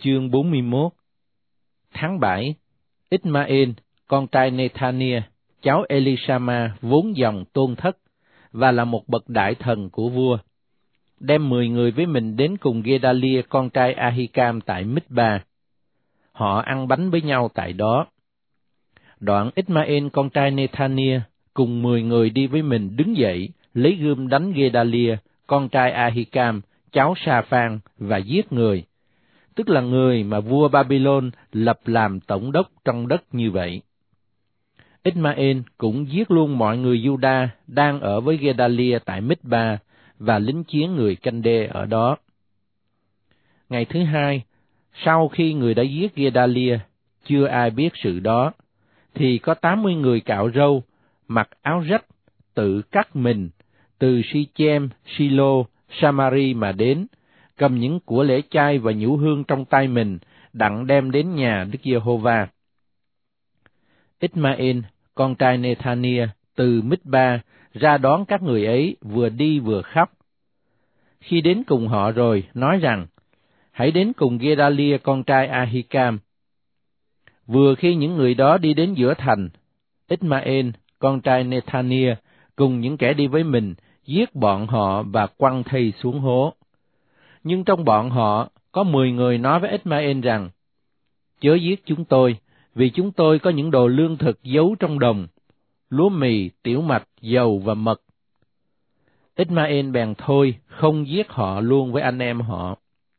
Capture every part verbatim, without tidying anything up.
Chương bốn mươi mốt. Tháng bảy, Ismael, con trai Nethania, cháu Elishama vốn dòng tôn thất và là một bậc đại thần của vua, đem mười người với mình đến cùng Gedalia con trai Ahikam tại Mít-ba. Họ ăn bánh với nhau tại đó. Đoạn Ismael con trai Nethania cùng mười người đi với mình đứng dậy, lấy gươm đánh Gedalia con trai Ahikam, cháu Sa-phan, và giết người, tức là người mà vua Babylon lập làm tổng đốc trong đất như vậy. Ismael cũng giết luôn mọi người Juda đang ở với Gedalia tại Mít-ba và lính chiến người Canh-đê ở đó. Ngày thứ hai, sau khi người đã giết Gedalia, chưa ai biết sự đó, thì có tám mươi người cạo râu, mặc áo rách, tự cắt mình, từ Si-chem, Si-lô, Samari mà đến, cầm những của lễ chay và nhũ hương trong tay mình, đặng đem đến nhà Đức Giê-hô-va. Ismael, con trai Nethania, từ Mít-ba ra đón các người ấy, vừa đi vừa khóc. Khi đến cùng họ rồi, nói rằng, hãy đến cùng Gedalia con trai Ahikam. Vừa khi những người đó đi đến giữa thành, Ismael, con trai Nethania, cùng những kẻ đi với mình, giết bọn họ và quăng thây xuống hố. Nhưng trong bọn họ, có mười người nói với Ismael rằng, chớ giết chúng tôi, vì chúng tôi có những đồ lương thực giấu trong đồng, lúa mì, tiểu mạch, dầu và mật. Ismael bèn thôi, không giết họ luôn với anh em họ.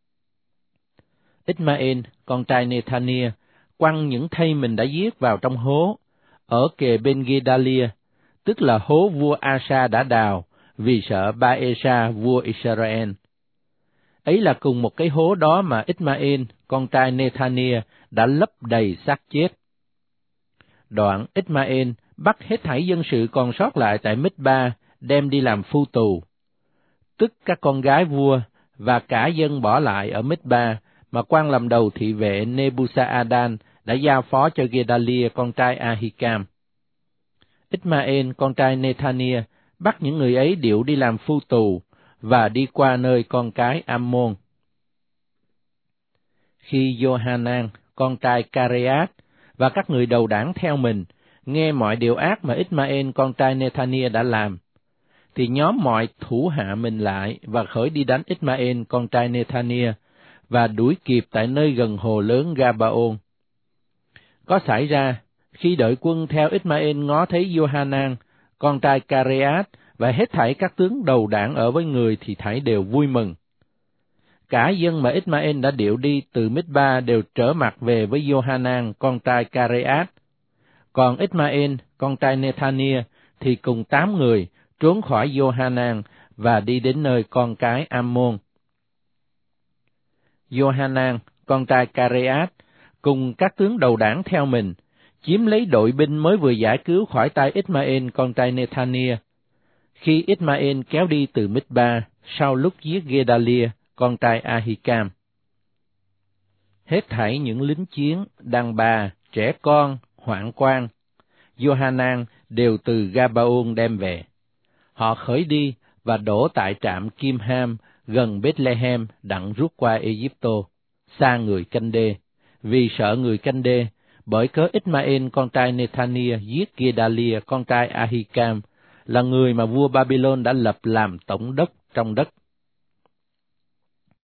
Ismael, con trai Nethania, quăng những thây mình đã giết vào trong hố, ở kề bên Gedalia, tức là hố vua Asa đã đào, vì sợ Ba-esa vua Israel. Ấy là cùng một cái hố đó mà Ismael, con trai Nethania, đã lấp đầy xác chết. Đoạn Ismael bắt hết thảy dân sự còn sót lại tại Mít-ba, đem đi làm phu tù. Tức các con gái vua và cả dân bỏ lại ở Mít-ba, mà quan làm đầu thị vệ Nebusa-adan đã giao phó cho Gedalia con trai Ahikam. Ismael, con trai Nethania, bắt những người ấy điệu đi làm phu tù, và đi qua nơi con cái Ammon. Khi Johanan, con trai Kareat, và các người đầu đảng theo mình, nghe mọi điều ác mà Ismael, con trai Nethania đã làm, thì nhóm mọi thủ hạ mình lại và khởi đi đánh Ismael, con trai Nethania, và đuổi kịp tại nơi gần hồ lớn Gabaon. Có xảy ra, khi đội quân theo Ismael ngó thấy Johanan, con trai Kareat, và hết thảy các tướng đầu đảng ở với người thì thảy đều vui mừng. Cả dân mà Ismael đã điệu đi từ Mít-ba đều trở mặt về với Johanan, con trai Kareat. Còn Ismael, con trai Nethania, thì cùng tám người trốn khỏi Johanan và đi đến nơi con cái Ammon. Johanan, con trai Kareat, cùng các tướng đầu đảng theo mình, chiếm lấy đội binh mới vừa giải cứu khỏi tay Ismael, con trai Nethania. Khi Ismael kéo đi từ Mít-ba, sau lúc giết Gedalia, con trai Ahikam. Hết thảy những lính chiến, đàn bà, trẻ con, hoạn quan, Johanan đều từ Gabaon đem về. Họ khởi đi và đổ tại trạm Kim-ham, gần Bethlehem, đặng rút qua Ai-cập, xa người Canh-đê, vì sợ người Canh-đê, bởi cớ Ismael, con trai Nethania, giết Gedalia, con trai Ahikam, là người mà vua Babylon đã lập làm tổng đốc trong đất.